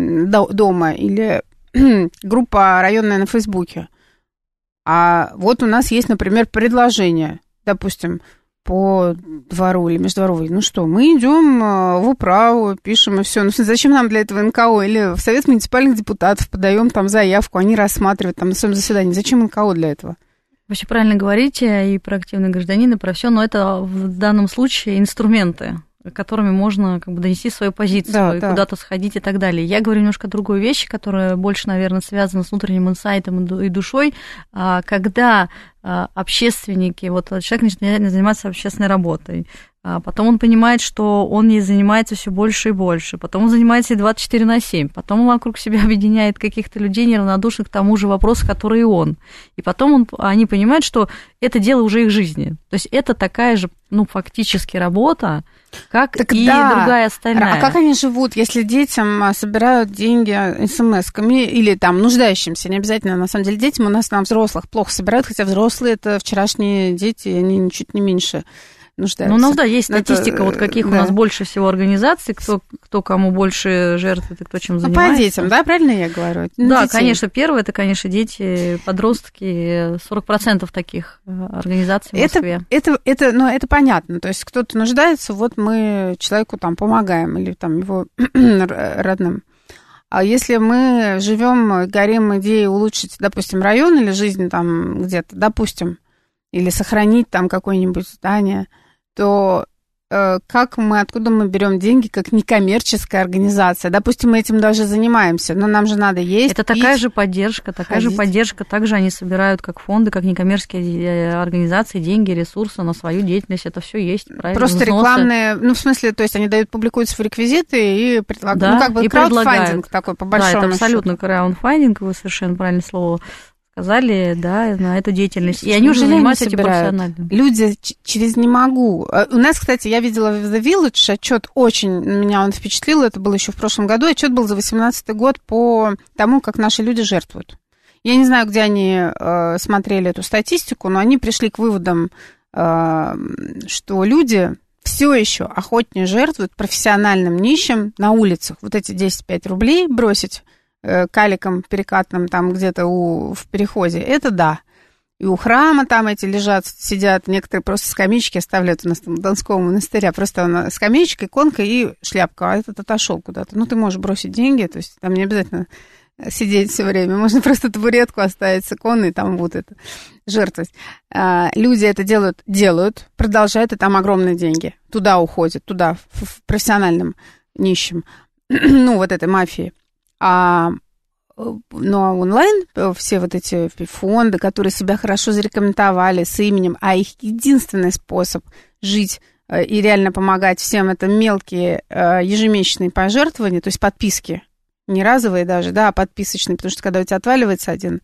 дома, или группа районная на Фейсбуке. А вот у нас есть, например, предложение, допустим, по двору или междворовой. Ну что, мы идем в управу, пишем и все. Ну зачем нам для этого эн ка о? Или в Совет муниципальных депутатов подаем там заявку, они рассматривают там на своем заседании. Зачем эн ка о для этого? Вы все правильно говорите и про активных гражданин, и про все, но это в данном случае инструменты, которыми можно как бы донести свою позицию, да, и да. куда-то сходить и так далее. Я говорю немножко о другой вещи, которая больше, наверное, связана с внутренним инсайтом и душой, когда общественники, вот человек начинает заниматься общественной работой, потом он понимает, что он ей занимается все больше и больше, потом он занимается и двадцать четыре на семь, потом он вокруг себя объединяет каких-то людей, неравнодушных к тому же вопросу, который и он. И потом он, они понимают, что это дело уже их жизни. То есть это такая же, ну, фактически работа, как так и да. другая остальная. А как они живут, если детям собирают деньги смс-ками или там нуждающимся, не обязательно, на самом деле, детям, у нас нам взрослых плохо собирают, хотя взрослые это вчерашние дети, они ничуть не меньше нуждаются. Ну, у нас, да, есть статистика, это, вот каких да. у нас больше всего организаций, кто, кто кому больше жертвует и кто чем ну, занимается. По детям, да, правильно я говорю? Да, детей. Конечно, первое, это, конечно, дети, подростки, сорок процентов таких организаций в Москве. Это, это, это, ну, это понятно, то есть кто-то нуждается, вот мы человеку там помогаем, или там его родным. А если мы живем, горим идеей улучшить, допустим, район или жизнь там где-то, допустим, или сохранить там какое-нибудь здание, то э, как мы, откуда мы берем деньги, как некоммерческая организация? Допустим, мы этим даже занимаемся, но нам же надо есть, Это пить, такая же поддержка, такая ходить. же поддержка. Также они собирают, как фонды, как некоммерческие организации, деньги, ресурсы на свою деятельность. Это все есть, правильно? Просто взносы. рекламные, ну, в смысле, то есть они дают, публикуют свои реквизиты и предлагают, Да, ну, как бы и краудфандинг такой, по большому Да, это абсолютно счету. краундфандинг, вы совершенно правильное слово сказали, да, на эту деятельность. И они Ну, уже занимаются этим профессионально. Люди ч- через «не могу». У нас, кстати, я видела в The Village отчет, очень меня он впечатлил, это было еще в прошлом году, отчет был за восемнадцатый год по тому, как наши люди жертвуют. Я не знаю, где они э, смотрели эту статистику, но они пришли к выводам, э, что люди все еще охотнее жертвуют профессиональным нищим на улицах. Вот эти десять-пять рублей бросить каликом перекатным там где-то у, в переходе, это да. И у храма там эти лежат, сидят, некоторые просто скамеечки оставляют у нас там Донского монастыря, просто он, скамеечка, иконка и шляпка, а этот отошел куда-то. Ну, ты можешь бросить деньги, то есть там не обязательно сидеть все время, можно просто табуретку оставить с иконой и там вот это жертвовать. Люди это делают, делают, продолжают, и там огромные деньги туда уходят, туда, в профессиональном нищим, ну, вот этой мафии. А, ну, а онлайн все вот эти фонды, которые себя хорошо зарекомендовали с именем, а их единственный способ жить и реально помогать всем, это мелкие ежемесячные пожертвования, то есть подписки, не разовые даже, да, а подписочные, потому что когда у тебя отваливается один,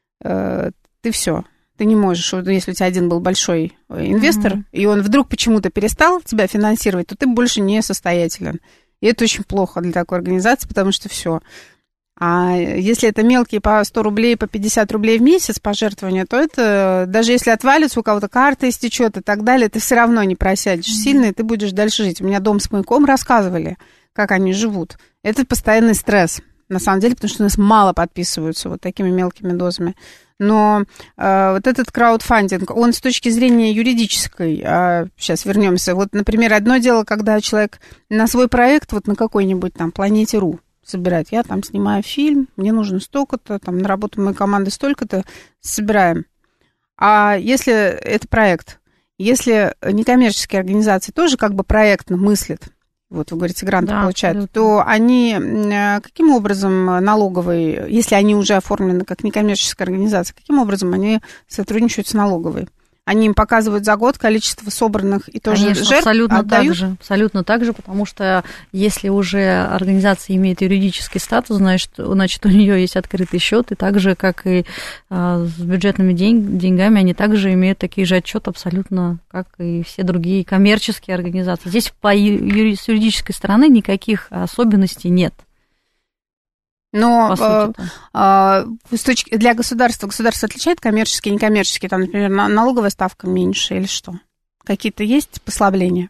ты все, ты не можешь, если у тебя один был большой инвестор, mm-hmm. и он вдруг почему-то перестал тебя финансировать, то ты больше не состоятелен. И это очень плохо для такой организации, потому что все. А если это мелкие по сто рублей, по пятьдесят рублей в месяц пожертвования, то это, даже если отвалится, у кого-то карта истечет и так далее, ты все равно не просядешь mm-hmm. сильно, и ты будешь дальше жить. У меня «Дом с маяком» рассказывали, как они живут. Это постоянный стресс, на самом деле, потому что у нас мало подписываются вот такими мелкими дозами. Но э, вот этот краудфандинг, он с точки зрения юридической, э, сейчас вернемся, вот, например, одно дело, когда человек на свой проект, вот на какой-нибудь там Планете.ру собирает, я там снимаю фильм, мне нужно столько-то, там на работу моей команды столько-то, собираем. А если это проект, если некоммерческие организации тоже как бы проектно мыслят, вот вы говорите, гранты да, получают, абсолютно. То они каким образом налоговые, если они уже оформлены как некоммерческая организация, каким образом они сотрудничают с налоговой? Они им показывают за год количество собранных и тоже Конечно, жертв абсолютно отдают? так же, абсолютно так же, потому что если уже организация имеет юридический статус, значит, значит у нее есть открытый счет, и так же, как и а, с бюджетными день, деньгами, они также имеют такие же отчеты абсолютно, как и все другие коммерческие организации. Здесь по юри, с юридической стороны никаких особенностей нет. Но э, э, с точки, для государства, государство отличает коммерческие и некоммерческие, там, например, налоговая ставка меньше или что? Какие-то есть послабления?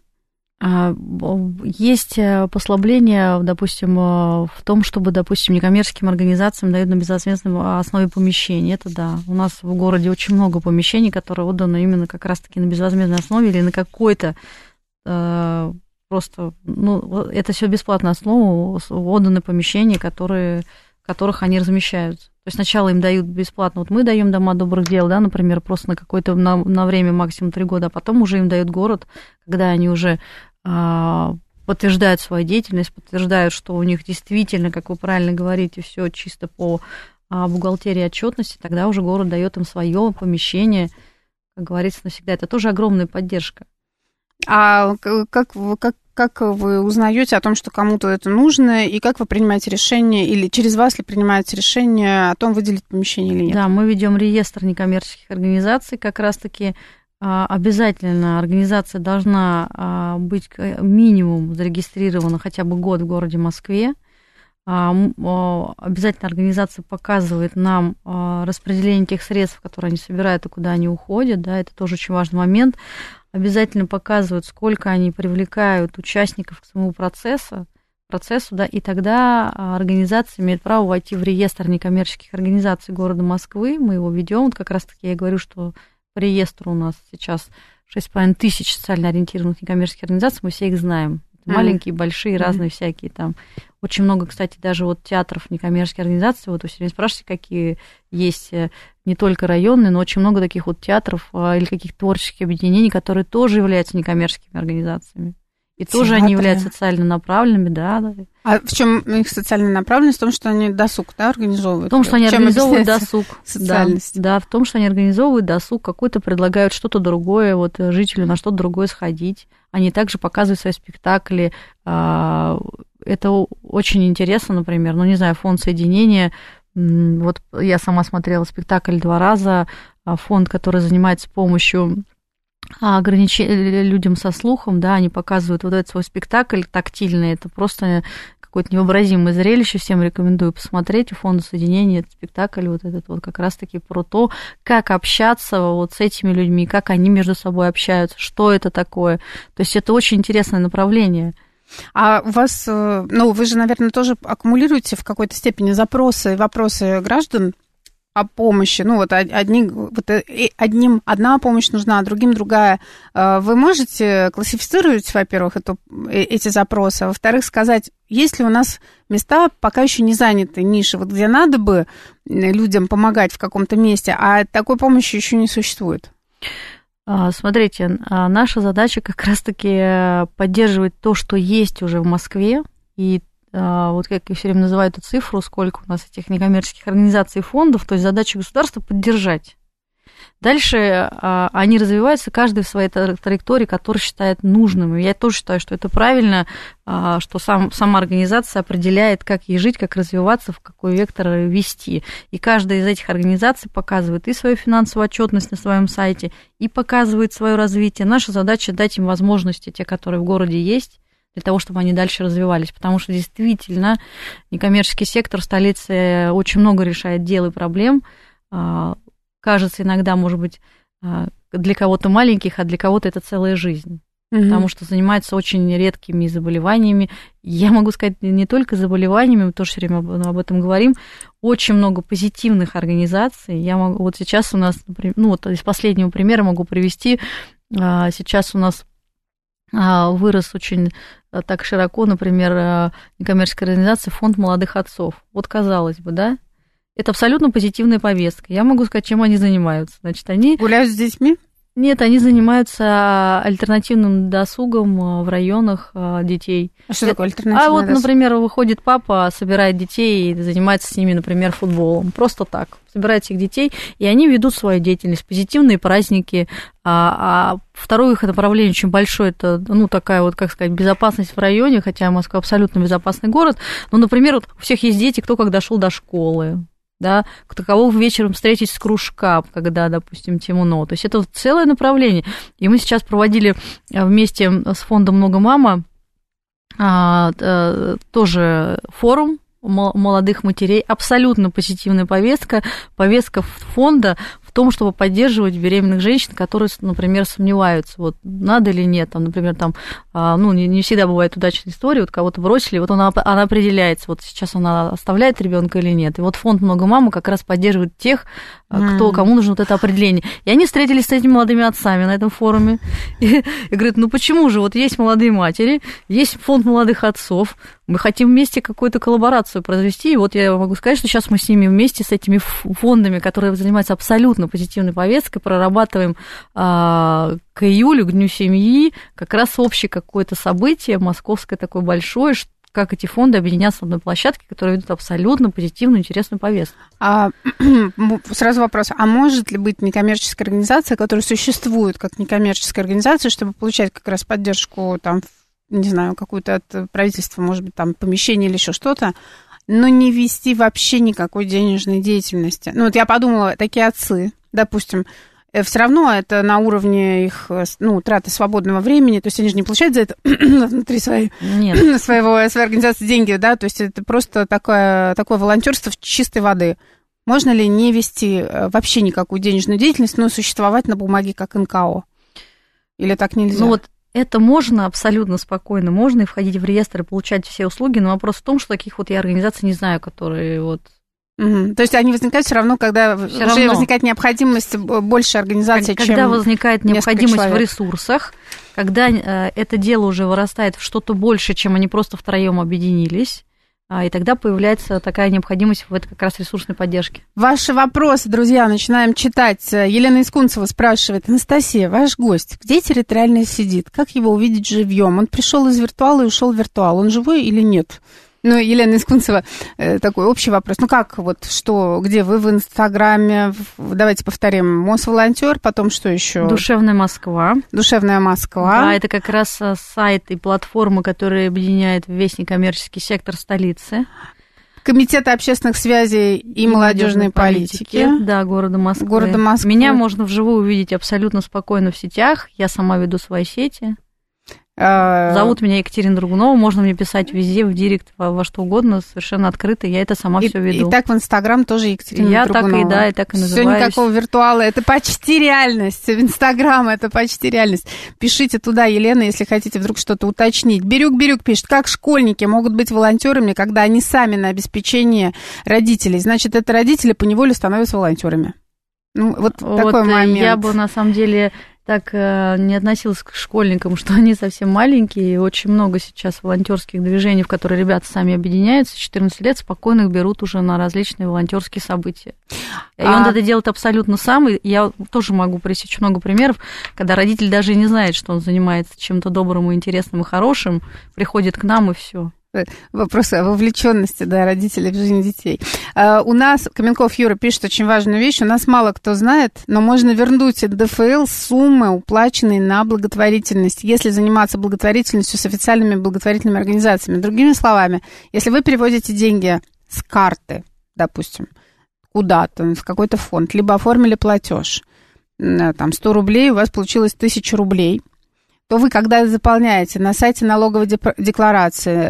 Есть послабления, допустим, в том, чтобы, допустим, некоммерческим организациям дают на безвозмездной основе помещения. Это да. У нас в городе очень много помещений, которые отданы именно как раз-таки на безвозмездной основе или на какой-то э, просто, ну, это все бесплатно основу, отданы помещения, которые, в которых они размещаются. То есть сначала им дают бесплатно, вот мы даем дома добрых дел, да, например, просто на какое-то, на, на время максимум три года, а потом уже им дают город, когда они уже а, подтверждают свою деятельность, подтверждают, что у них действительно, как вы правильно говорите, все чисто по а, бухгалтерии отчетности, тогда уже город дает им свое помещение, как говорится, навсегда. Это тоже огромная поддержка. А как, как, как вы узнаете о том, что кому-то это нужно, и как вы принимаете решение, или через вас ли принимаете решение о том, выделить помещение или нет? Да, мы ведем реестр некоммерческих организаций, как раз-таки обязательно организация должна быть минимум зарегистрирована хотя бы год в городе Москве. Обязательно организация показывает нам распределение тех средств, которые они собирают и куда они уходят, да, это тоже очень важный момент. Обязательно показывают, сколько они привлекают участников к самому процессу, процессу, да, и тогда организация имеет право войти в реестр некоммерческих организаций города Москвы. Мы его ведем. Вот как раз-таки я говорю, что по реестру у нас сейчас шесть с половиной тысяч социально ориентированных некоммерческих организаций, мы все их знаем. Mm-hmm. Маленькие, большие, mm-hmm. разные всякие там. Очень много, кстати, даже вот театров некоммерческих организаций. Вот вы все время спрашиваете, какие есть не только районные, но очень много таких вот театров или каких-то творческих объединений, которые тоже являются некоммерческими организациями. И Театры. Тоже они являются социально направленными, да. А в чем их социальная направленность? В том, что они досуг, да, организовывают? В том, что они организовывают досуг. Социальность. Да, да, в том, что они организовывают досуг, какой-то предлагают что-то другое, вот жителю на что-то другое сходить. Они также показывают свои спектакли. Это очень интересно, например, ну, не знаю, фонд соединения. Вот я сама смотрела спектакль два раза. Фонд, который занимается помощью огранич... людям со слухом, да, они показывают вот этот свой спектакль тактильный, это просто какое-то невообразимое зрелище, всем рекомендую посмотреть. У фонда соединения этот спектакль вот этот вот как раз-таки про то, как общаться вот с этими людьми, как они между собой общаются, что это такое. То есть это очень интересное направление. А у вас, ну, вы же, наверное, тоже аккумулируете в какой-то степени запросы и вопросы граждан о помощи, ну вот, одни, вот одним одна помощь нужна, а другим другая. Вы можете классифицировать, во-первых, эту, эти запросы, а во-вторых, сказать, есть ли у нас места пока еще не заняты, ниши, вот где надо бы людям помогать в каком-то месте, а такой помощи еще не существует? Смотрите, наша задача как раз-таки поддерживать то, что есть уже в Москве, и вот как я все время называю эту цифру, сколько у нас этих некоммерческих организаций и фондов, то есть задача государства поддержать. Дальше они развиваются, каждый в своей траектории, которую считает нужным. И я тоже считаю, что это правильно, что сам, сама организация определяет, как ей жить, как развиваться, в какой вектор вести. И каждая из этих организаций показывает и свою финансовую отчетность на своем сайте, и показывает свое развитие. Наша задача дать им возможности, те, которые в городе есть, для того, чтобы они дальше развивались, потому что действительно некоммерческий сектор в столице очень много решает дел и проблем. Кажется, иногда, может быть, для кого-то маленьких, а для кого-то это целая жизнь, mm-hmm. потому что занимается очень редкими заболеваниями. Я могу сказать, не только заболеваниями, мы тоже все время об этом говорим, очень много позитивных организаций. Я могу, вот сейчас у нас, ну вот из последнего примера могу привести, сейчас у нас вырос очень так широко, например, некоммерческая организация «Фонд молодых отцов». Вот казалось бы, да? Это абсолютно позитивная повестка. Я могу сказать, чем они занимаются. Значит, они... Гуляют с детьми? Нет, они занимаются альтернативным досугом в районах детей. А что такое альтернативный А вот, досуг? Например, выходит папа, собирает детей и занимается с ними, например, футболом. Просто так. Собирает этих детей, и они ведут свою деятельность. Позитивные праздники. А, а второе их направление очень большое, это, ну, такая вот, как сказать, безопасность в районе, хотя Москва абсолютно безопасный город. Но, например, вот у всех есть дети, кто как дошел до школы. Да, кого вечером встретить с кружка, когда, допустим, темно. То есть это вот целое направление. И мы сейчас проводили вместе с фондом «Много мама» тоже форум молодых матерей. Абсолютно позитивная повестка. Повестка фонда в том, чтобы поддерживать беременных женщин, которые, например, сомневаются, вот надо или нет. Там, например, там, ну, не, не всегда бывает удачная история, вот кого-то бросили, вот она, она определяется, вот сейчас она оставляет ребенка или нет. И вот фонд «Много мама» как раз поддерживает тех, кто, кому нужно вот это определение. И они встретились с этими молодыми отцами на этом форуме. И, и говорят, ну почему же, вот есть молодые матери, есть фонд молодых отцов, мы хотим вместе какую-то коллаборацию произвести, и вот я могу сказать, что сейчас мы с ними вместе, с этими фондами, которые занимаются абсолютно позитивной повесткой, прорабатываем а, к июлю, к Дню семьи, как раз общее какое-то событие, московское такое большое, как эти фонды объединятся на одной площадке, которые ведут абсолютно позитивную, интересную повестку. А, сразу вопрос, а может ли быть некоммерческая организация, которая существует как некоммерческая организация, чтобы получать как раз поддержку, там, не знаю, какую-то от правительства, может быть, там, помещение или еще что-то, но не вести вообще никакой денежной деятельности? Ну, вот я подумала, такие отцы, допустим, все равно это на уровне их, ну, траты свободного времени, то есть они же не получают за это внутри своей, своего, своей организации деньги, да, то есть это просто такое, такое волонтерство чистой воды. Можно ли не вести вообще никакую денежную деятельность, но существовать на бумаге как эн ка о? Или так нельзя? Ну вот это можно абсолютно спокойно, можно и входить в реестр и получать все услуги, но вопрос в том, что таких вот я организаций не знаю, которые вот... Угу. То есть они возникают все равно, когда всё уже равно. возникает необходимость больше организации, когда чем Когда возникает необходимость человек. в ресурсах, когда э, это дело уже вырастает в что-то больше, чем они просто втроем объединились, а, и тогда появляется такая необходимость в этой как раз ресурсной поддержке. Ваши вопросы, друзья, начинаем читать. Елена Искунцева спрашивает: Анастасия, ваш гость, где территориально сидит? Как его увидеть живьем? Он пришел из виртуала и ушел в виртуал. Он живой или нет? Ну, Елена Искунцева, такой общий вопрос. Ну, как, вот, что, где вы в Инстаграме? Давайте повторим. Мосволонтер, потом что еще? Душевная Москва. Душевная Москва. Да, это как раз сайт и платформа, которая объединяет весь некоммерческий сектор столицы. Комитет общественных связей и, и молодежной политики. политики. Да, города Москвы. Города Москвы. Меня можно вживую увидеть абсолютно спокойно в сетях. Я сама веду свои сети. Зовут меня Екатерина Драгунова, можно мне писать везде, в директ, во, во что угодно, совершенно открыто, я это сама все веду. И так в Инстаграм тоже Екатерина я Драгунова. Я так и, да, и так и называюсь. Все, никакого виртуала, это почти реальность, в Инстаграм это почти реальность. Пишите туда, Елена, если хотите вдруг что-то уточнить. Бирюк-Бирюк пишет: как школьники могут быть волонтерами, когда они сами на обеспечении родителей? Значит, это родители поневоле становятся волонтерами. Ну, вот, вот такой момент. Я бы, на самом деле... так не относилась к школьникам, что они совсем маленькие, и очень много сейчас волонтерских движений, в которые ребята сами объединяются, четырнадцать лет спокойно их берут уже на различные волонтерские события. И а... он это делает абсолютно сам, и я тоже могу пресечь много примеров, когда родитель даже и не знает, что он занимается чем-то добрым и интересным и хорошим, приходит к нам и все. Вопрос о вовлеченности, да, родителей в жизнь детей. Uh, у нас, Каменков Юра пишет очень важную вещь, у нас мало кто знает, но можно вернуть эн дэ эф эл суммы, уплаченные на благотворительность, если заниматься благотворительностью с официальными благотворительными организациями. Другими словами, если вы переводите деньги с карты, допустим, куда-то, в какой-то фонд, либо оформили платеж, там сто рублей, у вас получилось тысяча рублей, то вы, когда заполняете на сайте налоговой декларации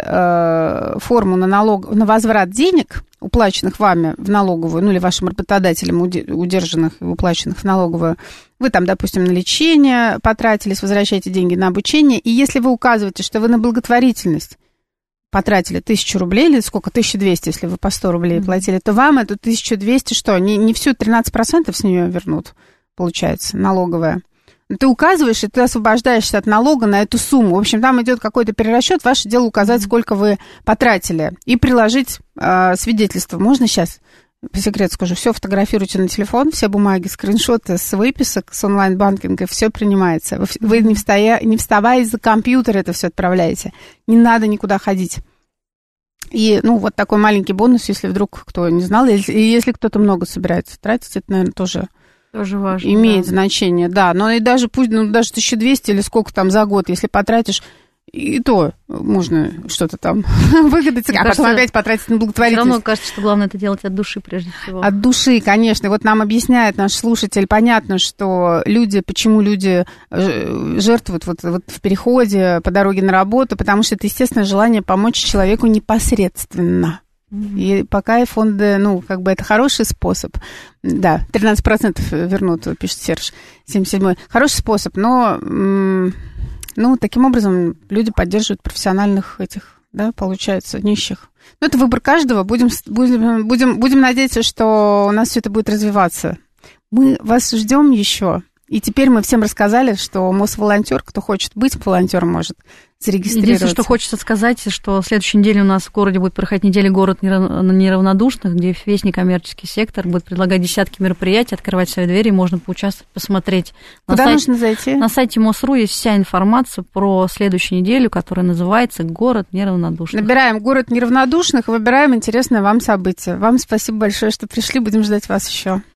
э, форму на, налог, на возврат денег, уплаченных вами в налоговую, ну или вашим работодателем, удержанных и уплаченных в налоговую, вы там, допустим, на лечение потратились, возвращаете деньги на обучение, и если вы указываете, что вы на благотворительность потратили тысячу рублей, или сколько, тысяча двести, если вы по сто рублей платили, то вам эту тысячу двести что, не, не всю тринадцать процентов с нее вернут, получается, налоговая. Ты указываешь, и ты освобождаешься от налога на эту сумму. В общем, там идет какой-то перерасчет. Ваше дело указать, сколько вы потратили, и приложить э, свидетельство. Можно сейчас, по секрету скажу, все фотографируйте на телефон, все бумаги, скриншоты с выписок, с онлайн-банкинга, все принимается. Вы, вы не, встая, не вставая из-за компьютера это все отправляете. Не надо никуда ходить. И, ну, вот такой маленький бонус, если вдруг кто не знал, и если кто-то много собирается тратить, это, наверное, тоже... Тоже важно, имеет да. значение, да. Но и даже пусть, ну, даже тысяча двести или сколько там за год, если потратишь, и то можно что-то там выгадать, а потом опять потратить на благотворительность. Все равно кажется, что главное это делать от души прежде всего. От души, конечно. Вот нам объясняет наш слушатель, понятно, что люди, почему люди жертвуют вот, вот в переходе по дороге на работу, потому что это естественное желание помочь человеку непосредственно. И пока и фонды, ну, как бы это хороший способ. Да, тринадцать процентов вернут, пишет Серж, семьдесят седьмой. Хороший способ, но, ну, таким образом люди поддерживают профессиональных этих, да, получается, нищих. Ну, это выбор каждого. Будем, будем, будем, будем надеяться, что у нас все это будет развиваться. Мы вас ждем еще. И теперь мы всем рассказали, что Мосволонтер, кто хочет быть волонтером, может зарегистрироваться. Единственное, что хочется сказать, что в следующей неделе у нас в городе будет проходить неделя «Город неравнодушных», где весь некоммерческий сектор будет предлагать десятки мероприятий, открывать свои двери, и можно поучаствовать, посмотреть. Куда на нужно сайт, зайти? На сайте МОСРУ есть вся информация про следующую неделю, которая называется «Город неравнодушных». Набираем «Город неравнодушных» и выбираем интересное вам событие. Вам спасибо большое, что пришли, будем ждать вас еще.